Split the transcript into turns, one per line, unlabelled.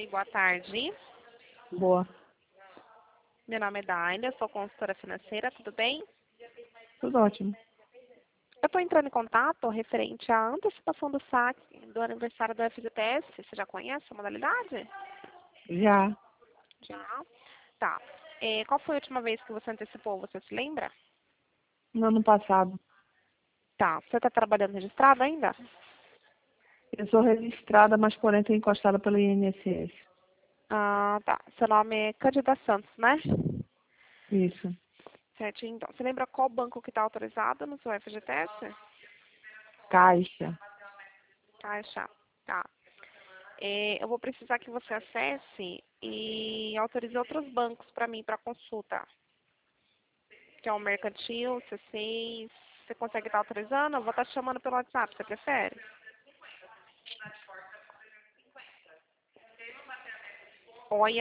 Oi, boa tarde.
Boa.
Meu nome é Daina, eu sou consultora financeira, tudo bem?
Tudo ótimo.
Eu estou entrando em contato referente à antecipação do saque do aniversário do FGTS. Você já conhece a modalidade?
Já.
Já? Tá. Qual foi a última vez que você antecipou? Você se lembra?
No ano passado.
Tá. Você está trabalhando registrado ainda?
Eu sou registrada, mas porém estou encostada pelo INSS.
Ah, tá. Seu nome é Cândida Santos, né?
Isso.
Certinho. Então, você lembra qual banco que está autorizado no seu FGTS?
Caixa.
Caixa. Tá. Eu vou precisar que você acesse e autorize outros bancos para mim, para consulta. Que é o Mercantil, C6. Você consegue estar autorizando? Eu vou estar te chamando pelo WhatsApp, você prefere? Oi,